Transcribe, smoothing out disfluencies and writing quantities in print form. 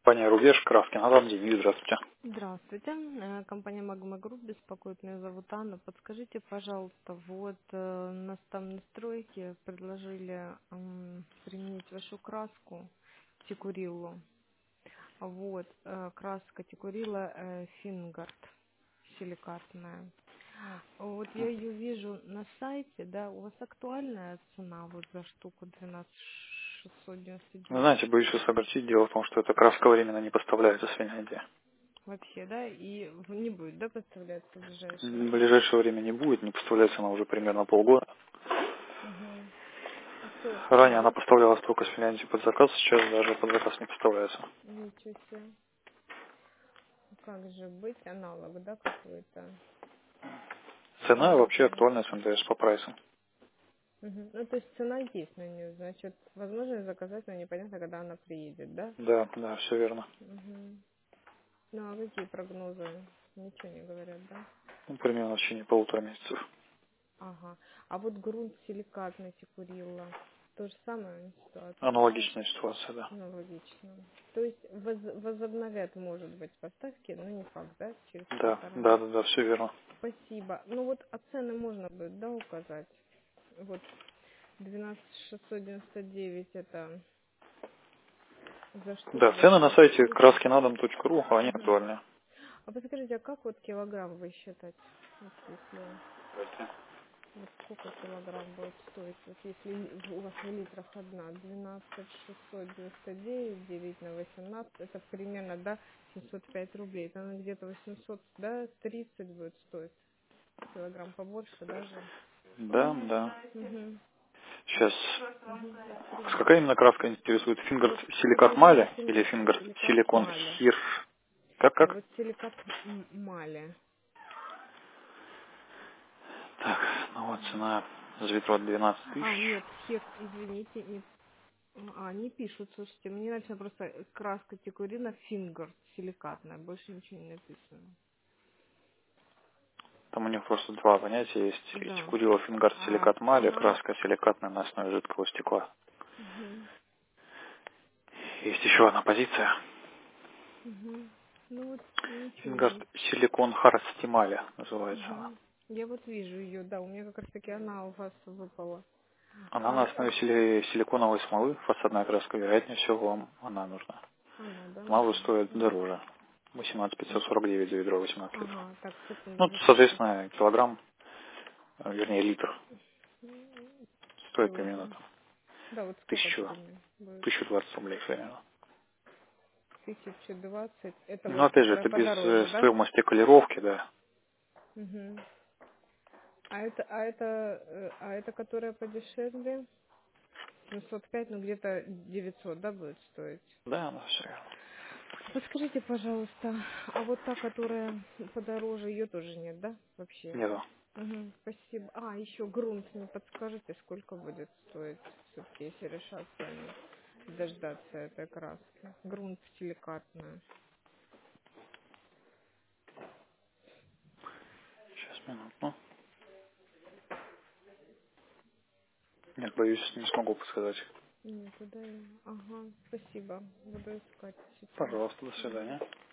Компания «Рубеж», Краски, Адам Денис, здравствуйте. Здравствуйте. Компания Magma Group беспокоит. Меня зовут Анна. Подскажите, пожалуйста, вот нас там на стройке предложили применить вашу краску Тикуриллу. Вот, краска Тикурилла Фингард, силикатная. Вот я ее вижу на сайте, да, у вас актуальная цена вот за штуку Вы 12699 знаете, боюсь вас огорчить, дело в том, что эта краска временно не поставляется с Финляндии. вообще, да, и не будет, да, поставляться в ближайшее В время? ближайшее время не будет, не поставляется она уже примерно полгода. Угу. А что, Ранее она есть? поставлялась только с Финляндии под заказ, сейчас даже под заказ не поставляется. Ничего себе. Как же быть, аналог, да, какой-то? Цена вообще Ясно. актуальна с НДС по прайсу. Угу. Ну, то есть цена есть на нее, значит, возможно заказать, но непонятно, когда она приедет, да? Да, да, все верно. Угу. Ну, а какие прогнозы? Ничего не говорят, да? Ну, примерно в течение полутора месяцев. Ага. А вот грунт силикатный Тикурилла, то же самая ситуация? Аналогичная ситуация, да. Ну, логично. То есть возобновят, может быть, поставки, но не факт, да, через Да, полтора да, месяца. да, да, все верно. Спасибо. Ну вот, а цены можно будет, да, указать? Вот 12699 это за Да, штуку цены на сайте 850. краскинадом.ру, они Угу. актуальны. А подскажите, а как вот килограмм высчитать? Вот если вот сколько килограмм будет стоить? Вот если у вас в литрах одна, 12699 делить на 18, это примерно, да, 705 рублей. Это она где-то 800, да, 30 будет стоить. Килограмм побольше даже. Да, да. Угу. Сейчас. Угу. Какая именно краска интересует? Фингер Вот силикат именно мали или фингер фингер силикат силикон маля. хирш? Как, Не, как? вот силикат маля. Так, ну вот цена за ветрот 12 А, тысяч. нет, хер, извините, не, не пишут, слушайте, мне написано просто краска текурина фингер силикатная, больше ничего не написано. Там у них просто два понятия есть. Есть Да. курила фингар силикат мали, Ага. краска силикатная на основе жидкого стекла. Угу. Есть еще одна позиция. Угу. Ну вот ничего Фингар нет. силикон харстимали называется она. Угу. Я вот вижу ее, да, у меня как раз таки она у вас выпала. Она на А, основе силиконовой смолы, фасадная краска, вероятнее всего, вам она нужна. она, да, Смолы нужна. стоят Угу. дороже. 18549 за ведро 18 литров. Ага, так, секунду, Ну, запишу. соответственно, килограмм, вернее, литр стоит примерно Килограмм. там Да, вот сколько 1000, примерно будет? 1020 рублей примерно. 1020. Это Но вот опять же, которая это без подороже, да? стоимости колировки, да. Угу. А это которая подешевле? 705, ну где-то 900, да, будет стоить? Да, ну все верно. Подскажите, пожалуйста, а вот та, которая подороже, ее тоже нет, да, вообще? Нету. Угу, спасибо. А, еще грунт, не подскажете, сколько будет стоить, все-таки, если решатся они дождаться этой краски? Грунт силикатный. Сейчас, минуту. Нет, боюсь, не смогу подсказать. Нет, да, ага, спасибо. Буду искать сейчас. Пожалуйста, до Мгм. свидания.